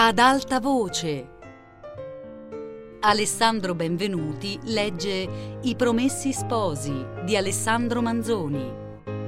Ad alta voce. Alessandro Benvenuti legge I Promessi Sposi di Alessandro Manzoni.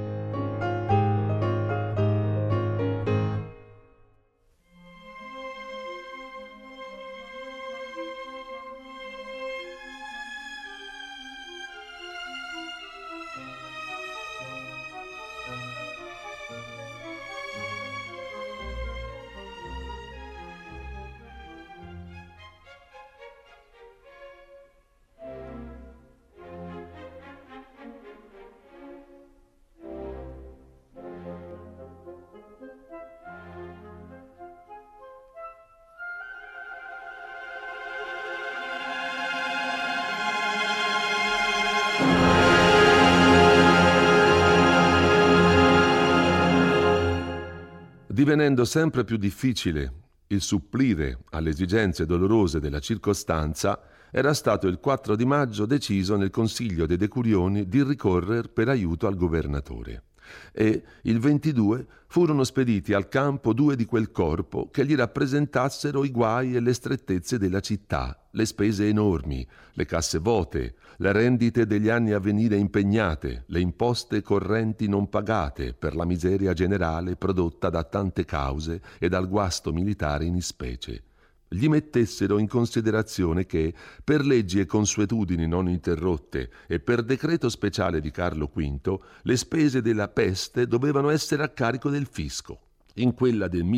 Divenendo sempre più difficile il supplire alle esigenze dolorose della circostanza, era stato il 4 di maggio deciso nel Consiglio dei Decurioni di ricorrere per aiuto al governatore. E il 22 furono spediti al campo 2 di quel corpo che gli rappresentassero i guai e le strettezze della città, le spese enormi, le casse vuote, le rendite degli anni a venire impegnate, le imposte correnti non pagate per la miseria generale prodotta da tante cause e dal guasto militare in ispecie. Gli mettessero in considerazione che, per leggi e consuetudini non interrotte e per decreto speciale di Carlo V, le spese della peste dovevano essere a carico del fisco. In quella del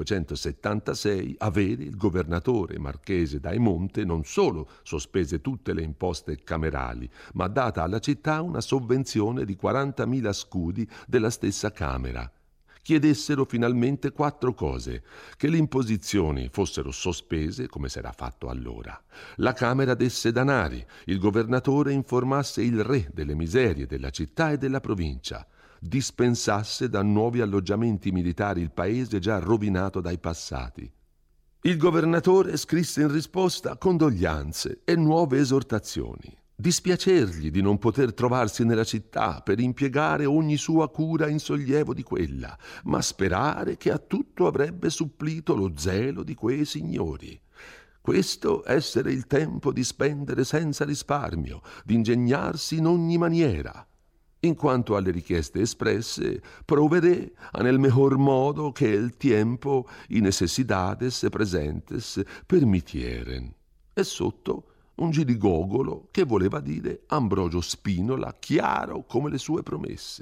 1576 Avere, il governatore marchese d'Aemonte, non solo sospese tutte le imposte camerali, ma data alla città una sovvenzione di 40.000 scudi della stessa Camera. Chiedessero finalmente 4 cose: che le imposizioni fossero sospese, come s'era fatto allora, la Camera desse danari, il governatore informasse il re delle miserie della città e della provincia, dispensasse da nuovi alloggiamenti militari il paese già rovinato dai passati. Il governatore scrisse in risposta condoglianze e nuove esortazioni. Dispiacergli di non poter trovarsi nella città per impiegare ogni sua cura in sollievo di quella, ma sperare che a tutto avrebbe supplito lo zelo di quei signori. Questo essere il tempo di spendere senza risparmio, di ingegnarsi in ogni maniera. In quanto alle richieste espresse, proveré nel mejor modo che el tiempo y necesidades presentes permitieren. E sotto un girigogolo che voleva dire Ambrogio Spinola, chiaro come le sue promesse.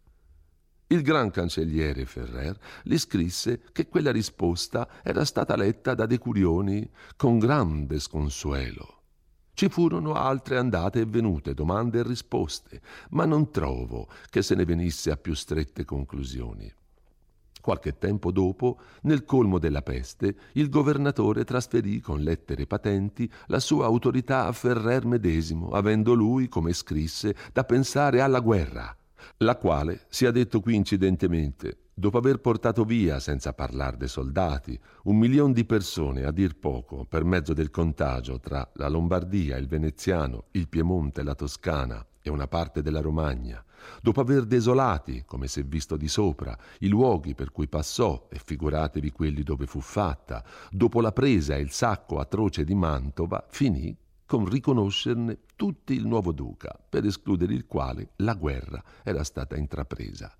Il gran cancelliere Ferrer gli scrisse che quella risposta era stata letta da Decurioni con grande sconsuelo. Ci furono altre andate e venute, domande e risposte, ma non trovo che se ne venisse a più strette conclusioni. Qualche tempo dopo, nel colmo della peste, il governatore trasferì con lettere patenti la sua autorità a Ferrer medesimo, avendo lui, come scrisse, da pensare alla guerra, la quale, sia detto qui incidentemente, dopo aver portato via, senza parlar dei soldati, 1 milione di persone, a dir poco, per mezzo del contagio tra la Lombardia, il Veneziano, il Piemonte, la Toscana e una parte della Romagna, dopo aver desolati, come s'è visto di sopra, i luoghi per cui passò, e figuratevi quelli dove fu fatta, dopo la presa e il sacco atroce di Mantova, finì con riconoscerne tutti il nuovo duca, per escludere il quale la guerra era stata intrapresa.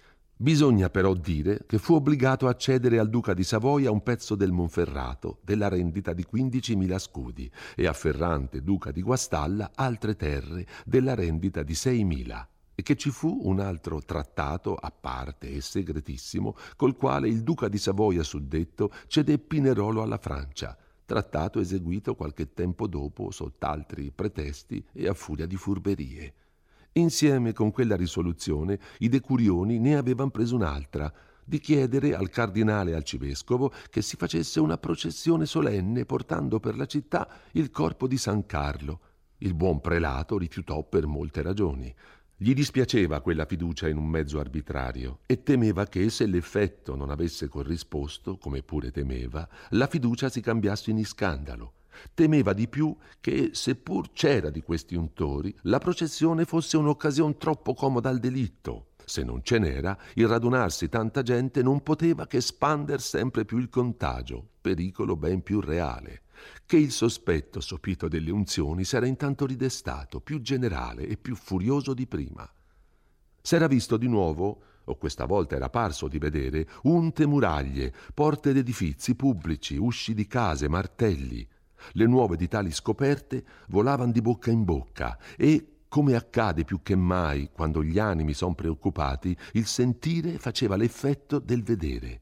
Bisogna però dire che fu obbligato a cedere al duca di Savoia un pezzo del Monferrato della rendita di 15.000 scudi e a Ferrante, duca di Guastalla, altre terre della rendita di 6.000, e che ci fu un altro trattato a parte e segretissimo col quale il duca di Savoia suddetto cedé Pinerolo alla Francia, trattato eseguito qualche tempo dopo sott'altri pretesti e a furia di furberie. Insieme con quella risoluzione i Decurioni ne avevano preso un'altra, di chiedere al cardinale e arcivescovo che si facesse una processione solenne portando per la città il corpo di San Carlo. Il buon prelato rifiutò per molte ragioni. Gli dispiaceva quella fiducia in un mezzo arbitrario e temeva che, se l'effetto non avesse corrisposto, come pure temeva, la fiducia si cambiasse in scandalo. Temeva di più che, seppur c'era di questi untori, la processione fosse un'occasione troppo comoda al delitto. Se non ce n'era, il radunarsi tanta gente non poteva che spander sempre più il contagio, pericolo ben più reale. Che il sospetto sopito delle unzioni s'era intanto ridestato, più generale e più furioso di prima. S'era visto di nuovo, o questa volta era parso di vedere, unte muraglie, porte d'edifizi pubblici, usci di case, martelli. Le nuove di tali scoperte volavan di bocca in bocca e, come accade più che mai quando gli animi son preoccupati, il sentire faceva l'effetto del vedere.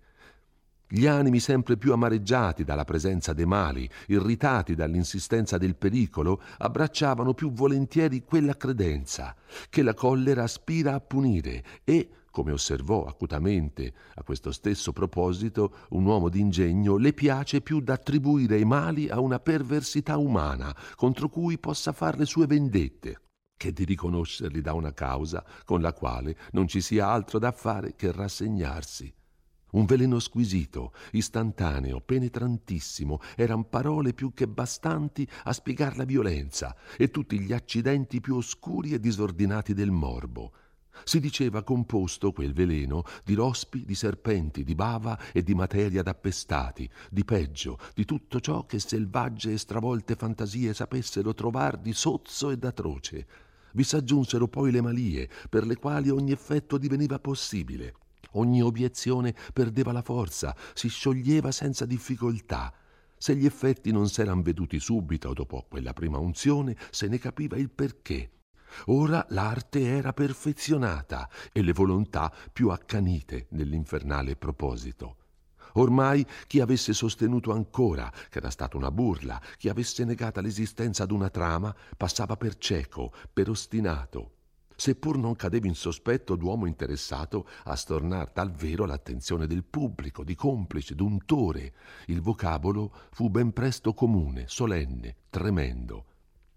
Gli animi sempre più amareggiati dalla presenza dei mali, irritati dall'insistenza del pericolo, abbracciavano più volentieri quella credenza che la collera aspira a punire e, come osservò acutamente a questo stesso proposito un uomo d'ingegno, le piace più d'attribuire i mali a una perversità umana contro cui possa far le sue vendette, che di riconoscerli da una causa con la quale non ci sia altro da fare che rassegnarsi. Un veleno squisito, istantaneo, penetrantissimo, eran parole più che bastanti a spiegar la violenza e tutti gli accidenti più oscuri e disordinati del morbo. Si diceva composto quel veleno di rospi, di serpenti, di bava e di materia d'appestati, di peggio, di tutto ciò che selvagge e stravolte fantasie sapessero trovar di sozzo ed atroce. Vi s'aggiunsero poi le malie, per le quali ogni effetto diveniva possibile. Ogni obiezione perdeva la forza, si scioglieva senza difficoltà. Se gli effetti non s'eran veduti subito o dopo quella prima unzione, se ne capiva il perché. Ora l'arte era perfezionata e le volontà più accanite nell'infernale proposito. Ormai chi avesse sostenuto ancora che era stata una burla, chi avesse negata l'esistenza d'una trama, passava per cieco, per ostinato. Seppur non cadeva in sospetto d'uomo interessato a stornar dal vero l'attenzione del pubblico, di complice, d'untore, il vocabolo fu ben presto comune, solenne, tremendo.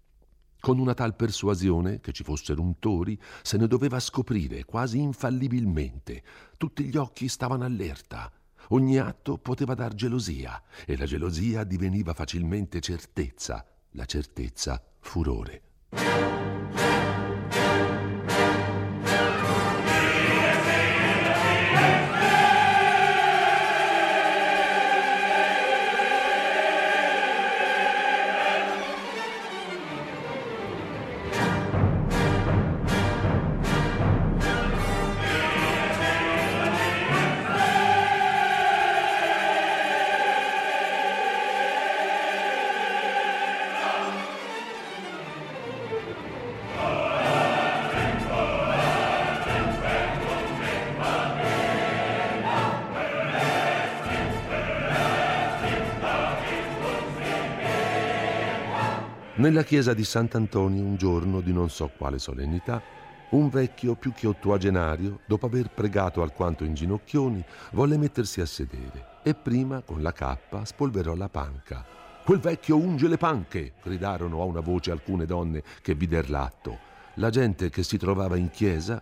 Con una tal persuasione che ci fossero untori, se ne doveva scoprire quasi infallibilmente. Tutti gli occhi stavano allerta. Ogni atto poteva dar gelosia, e la gelosia diveniva facilmente certezza, la certezza furore. Nella chiesa di Sant'Antonio, un giorno di non so quale solennità, un vecchio più che ottuagenario, dopo aver pregato alquanto in ginocchioni, volle mettersi a sedere e prima, con la cappa, spolverò la panca. «Quel vecchio unge le panche!» gridarono a una voce alcune donne che vider l'atto. La gente che si trovava in chiesa,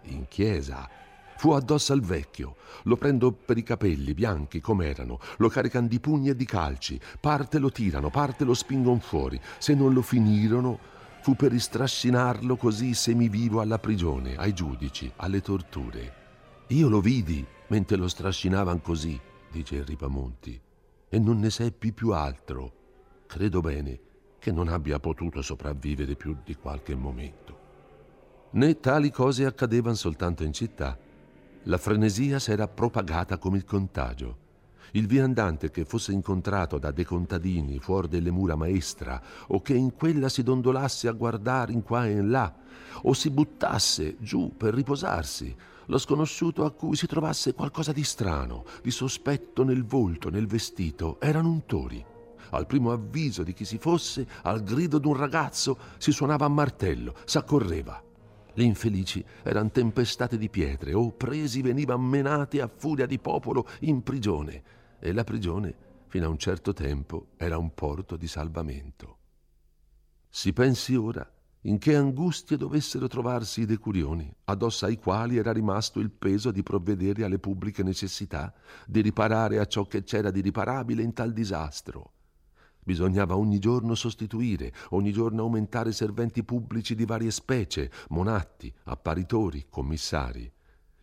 fu addosso al vecchio, lo prendo per i capelli, bianchi com'erano, lo carican di pugni e di calci, parte lo tirano, parte lo spingon fuori. Se non lo finirono, fu per istrascinarlo così semivivo alla prigione, ai giudici, alle torture. Io lo vidi mentre lo strascinavan così, dice il Ripamonti, e non ne seppi più altro. Credo bene che non abbia potuto sopravvivere più di qualche momento. Né tali cose accadevan soltanto in città. La frenesia s'era propagata come il contagio. Il viandante che fosse incontrato da dei contadini fuori delle mura maestra, o che in quella si dondolasse a guardare in qua e in là, o si buttasse giù per riposarsi, lo sconosciuto a cui si trovasse qualcosa di strano, di sospetto nel volto, nel vestito, erano untori. Al primo avviso di chi si fosse, al grido d'un ragazzo, si suonava a martello, s'accorreva. Le infelici eran tempestate di pietre o presi venivan menati a furia di popolo in prigione, e la prigione, fino a un certo tempo, era un porto di salvamento. Si pensi ora in che angustie dovessero trovarsi i decurioni, addosso ai quali era rimasto il peso di provvedere alle pubbliche necessità, di riparare a ciò che c'era di riparabile in tal disastro. Bisognava ogni giorno sostituire, ogni giorno aumentare serventi pubblici di varie specie, monatti, apparitori, commissari.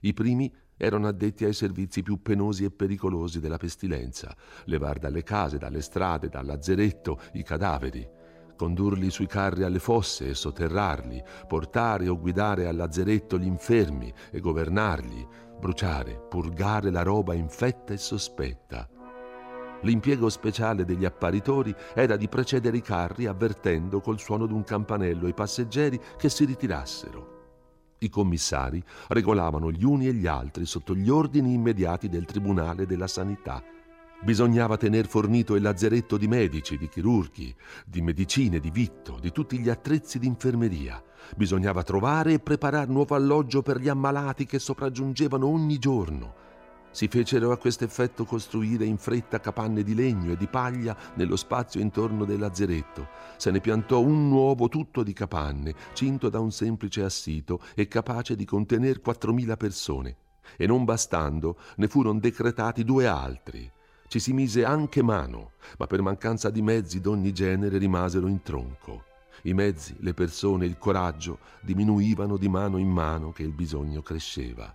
I primi erano addetti ai servizi più penosi e pericolosi della pestilenza: levar dalle case, dalle strade, dal lazzeretto i cadaveri, condurli sui carri alle fosse e sotterrarli, portare o guidare al lazzeretto gli infermi e governarli, bruciare, purgare la roba infetta e sospetta. L'impiego speciale degli apparitori era di precedere i carri avvertendo col suono d'un campanello i passeggeri che si ritirassero. I commissari regolavano gli uni e gli altri sotto gli ordini immediati del Tribunale della Sanità. Bisognava tener fornito il lazzeretto di medici, di chirurghi, di medicine, di vitto, di tutti gli attrezzi di infermeria. Bisognava trovare e preparar nuovo alloggio per gli ammalati che sopraggiungevano ogni giorno. Si fecero a questo effetto costruire in fretta capanne di legno e di paglia nello spazio intorno del lazzeretto. Se ne piantò un nuovo tutto di capanne, cinto da un semplice assito e capace di contener 4.000 persone. E non bastando, ne furono decretati 2 altri. Ci si mise anche mano, ma per mancanza di mezzi d'ogni genere rimasero in tronco. I mezzi, le persone, il coraggio diminuivano di mano in mano che il bisogno cresceva.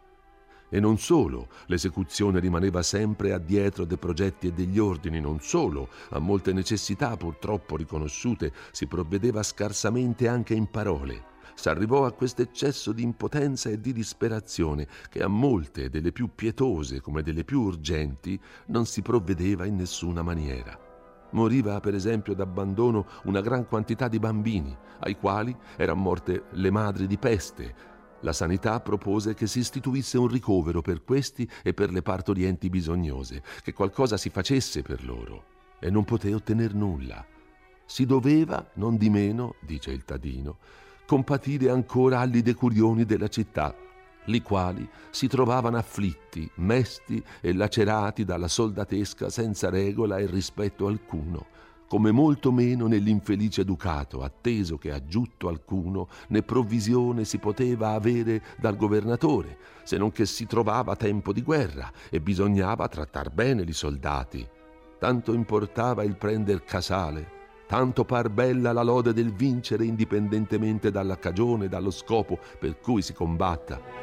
E non solo, l'esecuzione rimaneva sempre addietro dei progetti e degli ordini, non solo, a molte necessità purtroppo riconosciute si provvedeva scarsamente anche in parole. S'arrivò a questo eccesso di impotenza e di disperazione che a molte delle più pietose come delle più urgenti non si provvedeva in nessuna maniera. Moriva per esempio d'abbandono una gran quantità di bambini, ai quali erano morte le madri di peste. La sanità propose che si istituisse un ricovero per questi e per le partorienti bisognose, che qualcosa si facesse per loro, e non poté ottener nulla. Si doveva, non di meno, dice il Tadino, compatire ancora agli decurioni della città, li quali si trovavano afflitti, mesti e lacerati dalla soldatesca senza regola e rispetto alcuno, come molto meno nell'infelice ducato, atteso che a giutto alcuno né provvisione si poteva avere dal governatore, se non che si trovava tempo di guerra e bisognava trattar bene li soldati. Tanto importava il prender casale, tanto par bella la lode del vincere indipendentemente dalla cagione e dallo scopo per cui si combatta.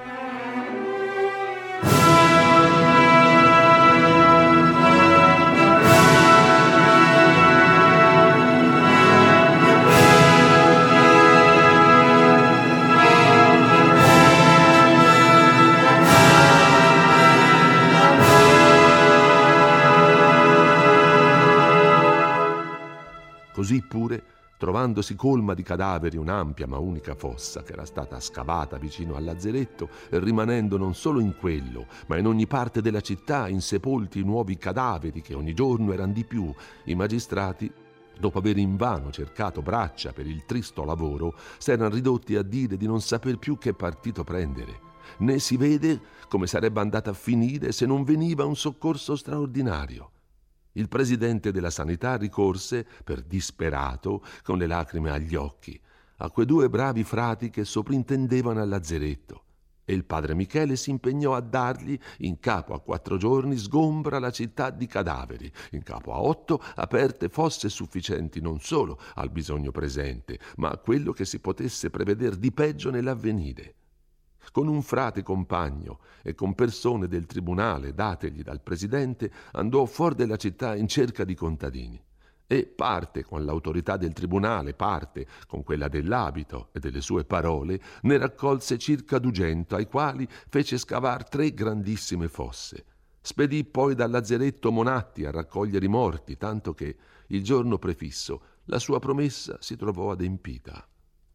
Così pure, trovandosi colma di cadaveri un'ampia ma unica fossa che era stata scavata vicino al lazzeretto e rimanendo non solo in quello, ma in ogni parte della città insepolti nuovi cadaveri che ogni giorno erano di più, i magistrati, dopo aver invano cercato braccia per il tristo lavoro, s'erano ridotti a dire di non saper più che partito prendere. Né si vede come sarebbe andata a finire se non veniva un soccorso straordinario. Il presidente della sanità ricorse, per disperato, con le lacrime agli occhi, a quei 2 bravi frati che soprintendevano al lazzeretto, e il padre Michele si impegnò a dargli, in capo a 4 giorni, sgombra la città di cadaveri, in capo a 8 aperte fosse sufficienti non solo al bisogno presente, ma a quello che si potesse prevedere di peggio nell'avvenire. Con un frate compagno e con persone del tribunale dategli dal presidente, andò fuori della città in cerca di contadini e parte con l'autorità del tribunale, parte con quella dell'abito e delle sue parole, ne raccolse circa 200, ai quali fece scavar 3 grandissime fosse. Spedì poi dal lazzeretto Monatti a raccogliere i morti, tanto che il giorno prefisso la sua promessa si trovò adempita.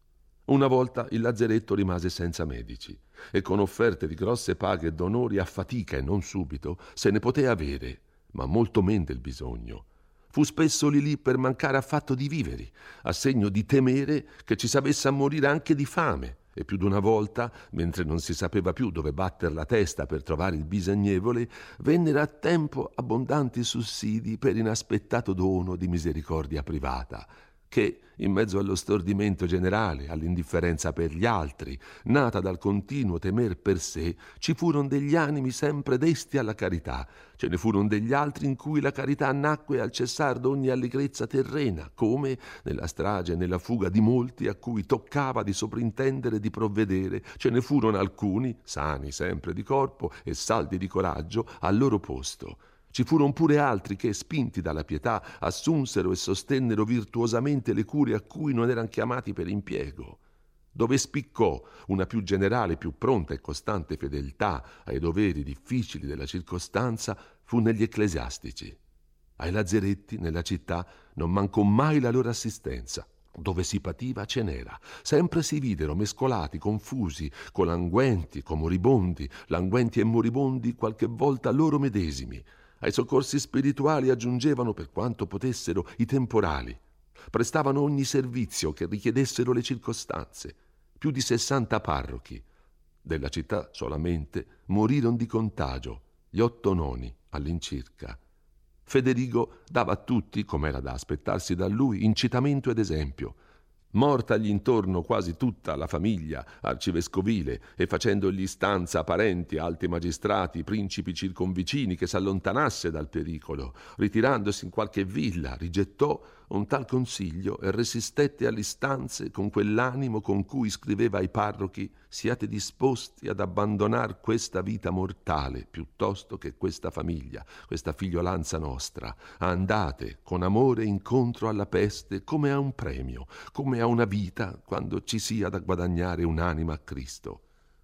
Una volta il lazzeretto rimase senza medici e con offerte di grosse paghe e d'onori a fatica e non subito se ne poté avere, ma molto men del bisogno. Fu spesso lì per mancare affatto di viveri, a segno di temere che ci s'avesse a morire anche di fame, e più d'una volta, mentre non si sapeva più dove batter la testa per trovare il bisognevole, vennero a tempo abbondanti sussidi per inaspettato dono di misericordia privata, che, in mezzo allo stordimento generale, all'indifferenza per gli altri, nata dal continuo temer per sé, ci furono degli animi sempre desti alla carità. Ce ne furono degli altri in cui la carità nacque al cessar d'ogni allegrezza terrena, come nella strage e nella fuga di molti a cui toccava di soprintendere e di provvedere. Ce ne furono alcuni, sani sempre di corpo e saldi di coraggio, al loro posto. Ci furono pure altri che, spinti dalla pietà, assunsero e sostennero virtuosamente le cure a cui non erano chiamati per impiego. Dove spiccò una più generale, più pronta e costante fedeltà ai doveri difficili della circostanza fu negli ecclesiastici. Ai lazzeretti, nella città, non mancò mai la loro assistenza. Dove si pativa ce n'era. Sempre si videro mescolati, confusi, colanguenti, comoribondi, languenti e moribondi qualche volta loro medesimi. Ai soccorsi spirituali aggiungevano, per quanto potessero, i temporali. Prestavano ogni servizio che richiedessero le circostanze. Più di 60 parrochi. Della città solamente morirono di contagio, gli 8 noni all'incirca. Federigo dava a tutti, come era da aspettarsi da lui, incitamento ed esempio. Mortagli intorno quasi tutta la famiglia arcivescovile e facendogli stanza a parenti, alti magistrati, principi circonvicini, che s'allontanasse dal pericolo, ritirandosi in qualche villa, rigettò un tal consiglio e resistette alle istanze con quell'animo con cui scriveva ai parrochi: siate disposti ad abbandonar questa vita mortale piuttosto che questa famiglia, questa figliolanza nostra. Andate con amore incontro alla peste come a un premio, come a una vita, quando ci sia da guadagnare un'anima a Cristo.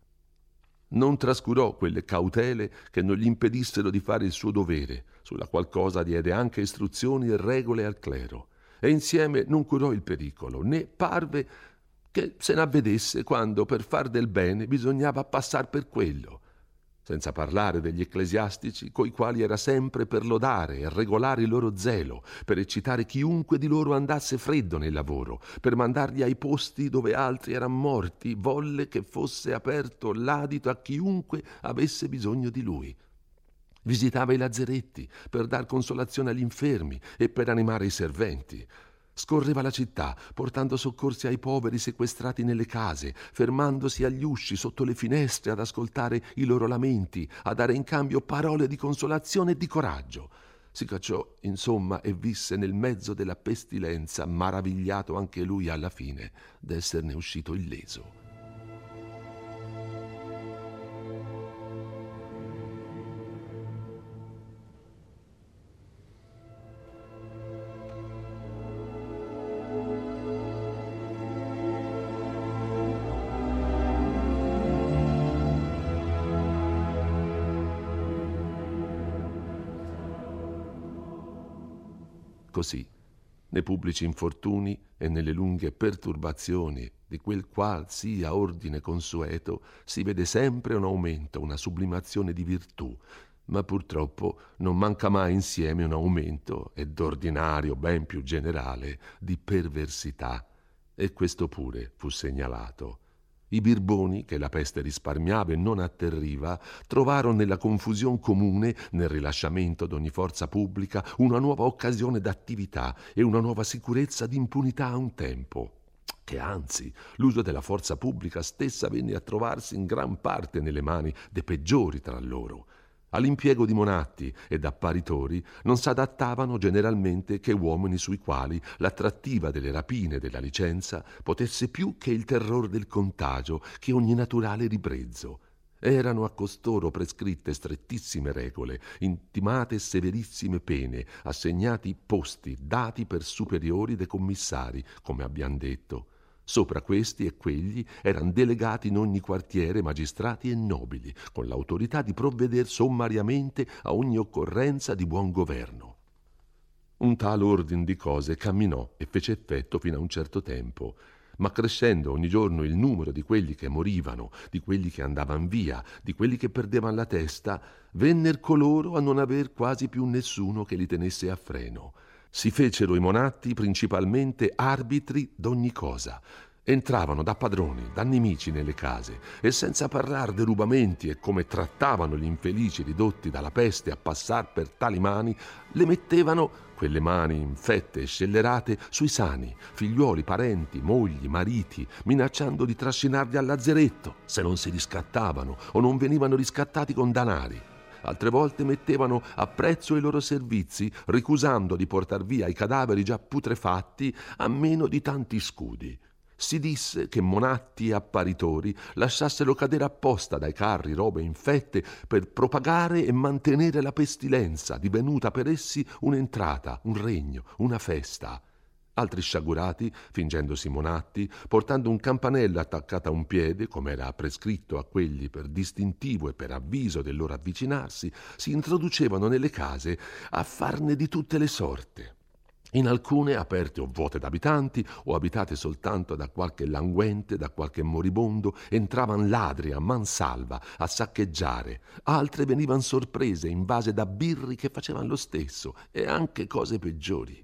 Non trascurò quelle cautele che non gli impedissero di fare il suo dovere, sulla qual cosa diede anche istruzioni e regole al clero. E insieme non curò il pericolo, né parve che se n'avvedesse quando per far del bene bisognava passar per quello. Senza parlare degli ecclesiastici, coi quali era sempre per lodare e regolare il loro zelo, per eccitare chiunque di loro andasse freddo nel lavoro, per mandarli ai posti dove altri eran morti, volle che fosse aperto l'adito a chiunque avesse bisogno di lui. Visitava i lazzeretti per dar consolazione agli infermi e per animare i serventi. Scorreva la città, portando soccorsi ai poveri sequestrati nelle case, fermandosi agli usci sotto le finestre ad ascoltare i loro lamenti, a dare in cambio parole di consolazione e di coraggio. Si cacciò, insomma, e visse nel mezzo della pestilenza, maravigliato anche lui alla fine d'esserne uscito illeso. Così, nei pubblici infortuni e nelle lunghe perturbazioni di quel qual sia ordine consueto, si vede sempre un aumento, una sublimazione di virtù, ma purtroppo non manca mai insieme un aumento, e d'ordinario ben più generale, di perversità. E questo pure fu segnalato. I birboni, che la peste risparmiava e non atterriva, trovarono nella confusione comune, nel rilasciamento d'ogni forza pubblica, una nuova occasione d'attività e una nuova sicurezza d'impunità a un tempo, che anzi l'uso della forza pubblica stessa venne a trovarsi in gran parte nelle mani dei peggiori tra loro. All'impiego di monatti e d'apparitori non s'adattavano generalmente che uomini sui quali l'attrattiva delle rapine e della licenza potesse più che il terror del contagio, che ogni naturale ribrezzo. Erano a costoro prescritte strettissime regole, intimate severissime pene, assegnati posti, dati per superiori dei commissari, come abbiam detto. Sopra questi e quegli eran delegati in ogni quartiere magistrati e nobili, con l'autorità di provveder sommariamente a ogni occorrenza di buon governo. Un tal ordine di cose camminò e fece effetto fino a un certo tempo, ma crescendo ogni giorno il numero di quelli che morivano, di quelli che andavan via, di quelli che perdevano la testa, venner coloro a non aver quasi più nessuno che li tenesse a freno. Si fecero i monatti principalmente arbitri d'ogni cosa, Entravano da padroni, da nemici nelle case e senza parlare dei rubamenti e come trattavano gli infelici ridotti dalla peste a passar per tali mani, le mettevano, quelle mani infette e scellerate, sui sani, figliuoli, parenti, mogli, mariti, minacciando di trascinarli al lazzeretto se non si riscattavano o non venivano riscattati con danari. Altre volte mettevano a prezzo i loro servizi, ricusando di portar via i cadaveri già putrefatti a meno di tanti scudi. Si disse che monatti e apparitori lasciassero cadere apposta dai carri robe infette per propagare e mantenere la pestilenza, divenuta per essi un'entrata, un regno, una festa. Altri sciagurati, fingendosi monatti, portando un campanello attaccato a un piede, come era prescritto a quelli per distintivo e per avviso del loro avvicinarsi, si introducevano nelle case a farne di tutte le sorte. In alcune aperte o vuote d'abitanti o abitate soltanto da qualche languente, da qualche moribondo, entravan ladri a man salva a saccheggiare, altre venivan sorprese invase da birri che facevan lo stesso e anche cose peggiori.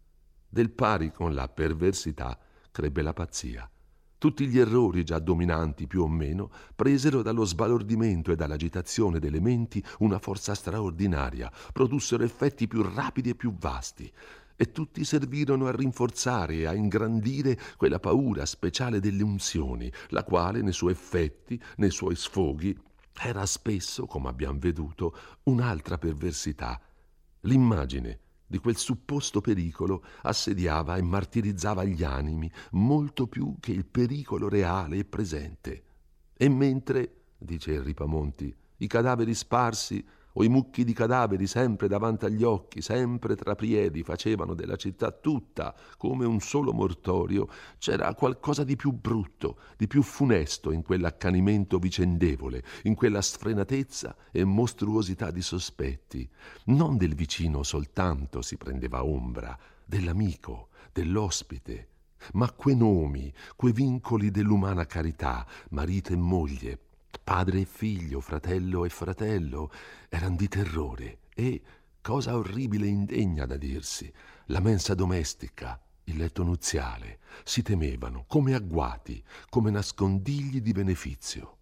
Del pari con la perversità crebbe la pazzia. Tutti gli errori già dominanti più o meno presero dallo sbalordimento e dall'agitazione delle menti una forza straordinaria, produssero effetti più rapidi e più vasti, e tutti servirono a rinforzare e a ingrandire quella paura speciale delle unzioni, la quale nei suoi effetti, nei suoi sfoghi, era spesso, come abbiamo veduto, un'altra perversità. L'immagine di quel supposto pericolo assediava e martirizzava gli animi molto più che il pericolo reale e presente. E mentre, dice il Ripamonti, i cadaveri sparsi o i mucchi di cadaveri sempre davanti agli occhi, sempre tra piedi, facevano della città tutta come un solo mortorio, c'era qualcosa di più brutto, di più funesto in quell'accanimento vicendevole, in quella sfrenatezza e mostruosità di sospetti. Non del vicino soltanto si prendeva ombra, dell'amico, dell'ospite, ma quei nomi, quei vincoli dell'umana carità, marito e moglie, padre e figlio, fratello e fratello, eran di terrore e, cosa orribile e indegna da dirsi, la mensa domestica, il letto nuziale, si temevano come agguati, come nascondigli di benefizio.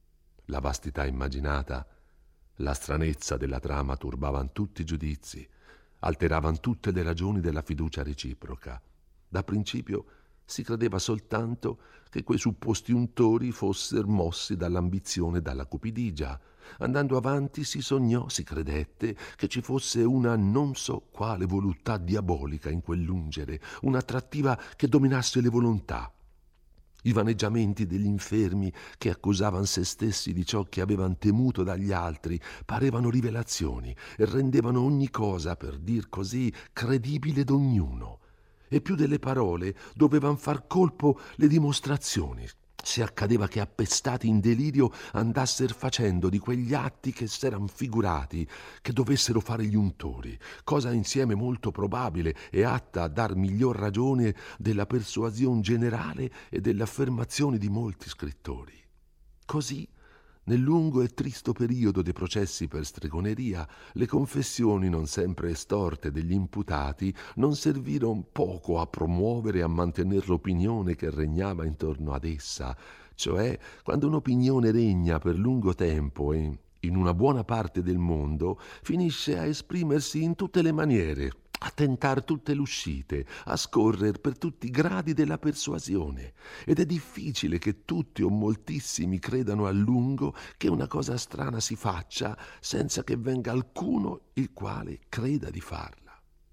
La vastità immaginata, la stranezza della trama turbavan tutti i giudizi, alteravan tutte le ragioni della fiducia reciproca. Da principio si credeva soltanto che quei supposti untori fossero mossi dall'ambizione e dalla cupidigia. Andando avanti si sognò, si credette, che ci fosse una non so quale voluttà diabolica in quell'ungere, un'attrattiva che dominasse le volontà. I vaneggiamenti degli infermi che accusavan se stessi di ciò che avevan temuto dagli altri parevano rivelazioni e rendevano ogni cosa, per dir così, credibile d'ognuno. E più delle parole dovevan far colpo le dimostrazioni, se accadeva che appestati in delirio andasser facendo di quegli atti che s'eran figurati che dovessero fare gli untori, cosa insieme molto probabile e atta a dar miglior ragione della persuasion generale e delle affermazioni di molti scrittori. Così, nel lungo e tristo periodo dei processi per stregoneria, le confessioni non sempre estorte degli imputati non servirono poco a promuovere e a mantenere l'opinione che regnava intorno ad essa, cioè quando un'opinione regna per lungo tempo e in una buona parte del mondo finisce a esprimersi in tutte le maniere, a tentar tutte le uscite, a scorrer per tutti i gradi della persuasione, ed è difficile che tutti o moltissimi credano a lungo che una cosa strana si faccia senza che venga alcuno il quale creda di farla.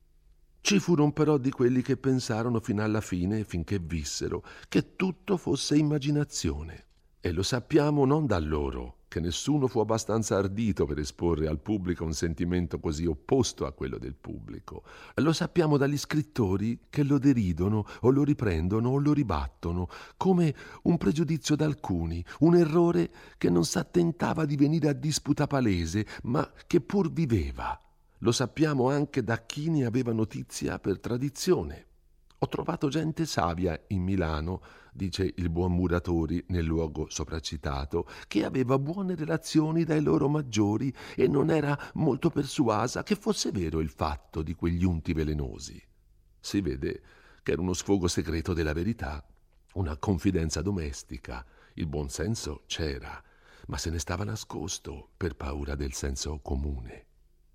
Ci furono però di quelli che pensarono fino alla fine, finché vissero, che tutto fosse immaginazione. E lo sappiamo non da loro, che nessuno fu abbastanza ardito per esporre al pubblico un sentimento così opposto a quello del pubblico. Lo sappiamo dagli scrittori che lo deridono o lo riprendono o lo ribattono, come un pregiudizio d'alcuni, un errore che non s'attentava di venire a disputa palese, ma che pur viveva. Lo sappiamo anche da chi ne aveva notizia per tradizione. Ho trovato gente savia in Milano, dice il buon Muratori nel luogo sopracitato, che aveva buone relazioni dai loro maggiori e non era molto persuasa che fosse vero il fatto di quegli unti velenosi. Si vede che era uno sfogo segreto della verità, una confidenza domestica, il buonsenso c'era, ma se ne stava nascosto per paura del senso comune.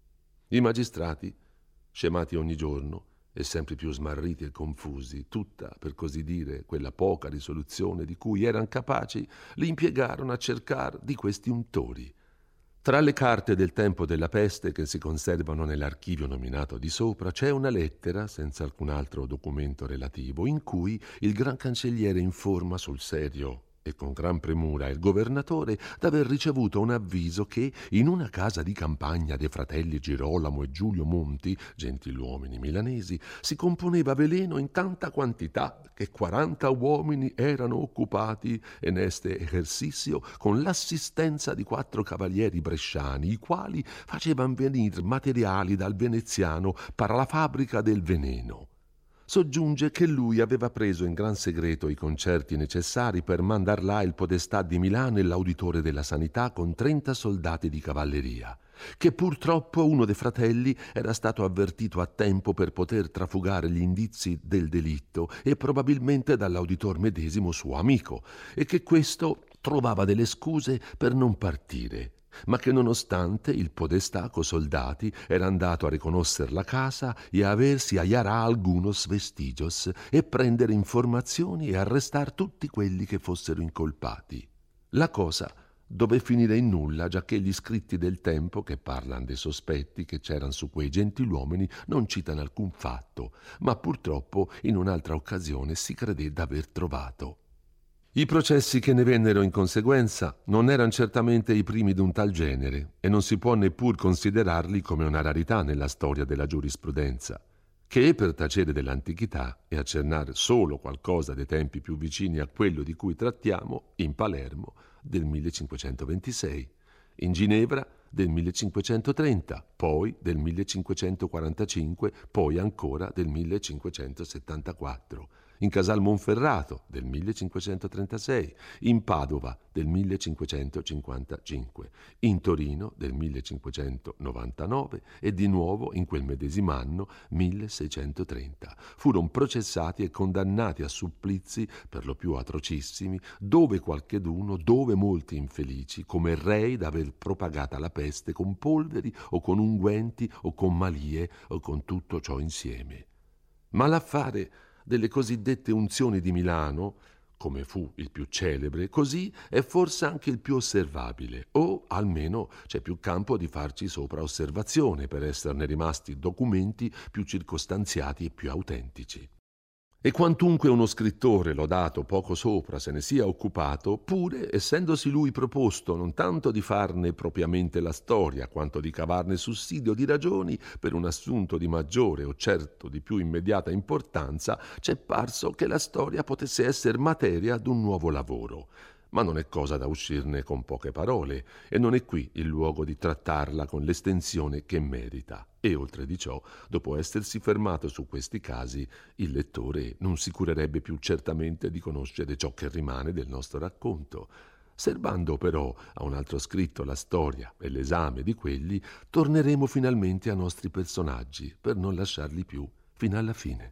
I magistrati, scemati ogni giorno e sempre più smarriti e confusi, tutta, per così dire, quella poca risoluzione di cui eran capaci, li impiegarono a cercar di questi untori. Tra le carte del tempo della peste che si conservano nell'archivio nominato di sopra c'è una lettera, senza alcun altro documento relativo, in cui il gran cancelliere informa sul serio e con gran premura il governatore d'aver ricevuto un avviso che in una casa di campagna dei fratelli Girolamo e Giulio Monti, gentiluomini milanesi, si componeva veleno in tanta quantità che 40 uomini erano occupati in este esercizio con l'assistenza di 4 cavalieri bresciani, i quali facevano venir materiali dal veneziano per la fabbrica del veneno. Soggiunge che lui aveva preso in gran segreto i concerti necessari per mandar là il podestà di Milano e l'auditore della sanità con 30 soldati di cavalleria, che purtroppo uno dei fratelli era stato avvertito a tempo per poter trafugare gli indizi del delitto e probabilmente dall'auditor medesimo suo amico, e che questo trovava delle scuse per non partire, ma che nonostante il podestà co soldati era andato a riconoscer la casa e a aversi hallarà algunos vestigios e prendere informazioni e arrestar tutti quelli che fossero incolpati. La cosa dove finire in nulla, giacché gli scritti del tempo che parlano dei sospetti che c'eran su quei gentiluomini non citano alcun fatto, ma purtroppo in un'altra occasione si credé d'aver trovato. I processi che ne vennero in conseguenza non erano certamente i primi d'un tal genere e non si può neppur considerarli come una rarità nella storia della giurisprudenza, che per tacere dell'antichità e accennare solo qualcosa dei tempi più vicini a quello di cui trattiamo, in Palermo del 1526, in Ginevra del 1530, poi del 1545, poi ancora del 1574, in Casal Monferrato del 1536, in Padova del 1555, in Torino del 1599 e di nuovo in quel medesimo anno 1630. Furono processati e condannati a supplizi per lo più atrocissimi, dove qualcheduno, dove molti infelici, come rei d'aver propagata la peste con polveri o con unguenti o con malie o con tutto ciò insieme. Ma l'affare delle cosiddette unzioni di Milano, come fu il più celebre, così è forse anche il più osservabile, o almeno c'è più campo di farci sopra osservazione per esserne rimasti documenti più circostanziati e più autentici. E quantunque uno scrittore lodato poco sopra se ne sia occupato, pure essendosi lui proposto non tanto di farne propriamente la storia, quanto di cavarne sussidio di ragioni per un assunto di maggiore o certo di più immediata importanza, c'è parso che la storia potesse essere materia d'un nuovo lavoro. Ma non è cosa da uscirne con poche parole, e non è qui il luogo di trattarla con l'estensione che merita. E oltre di ciò, dopo essersi fermato su questi casi, il lettore non si curerebbe più certamente di conoscere ciò che rimane del nostro racconto. Serbando però a un altro scritto la storia e l'esame di quelli, torneremo finalmente ai nostri personaggi, per non lasciarli più fino alla fine.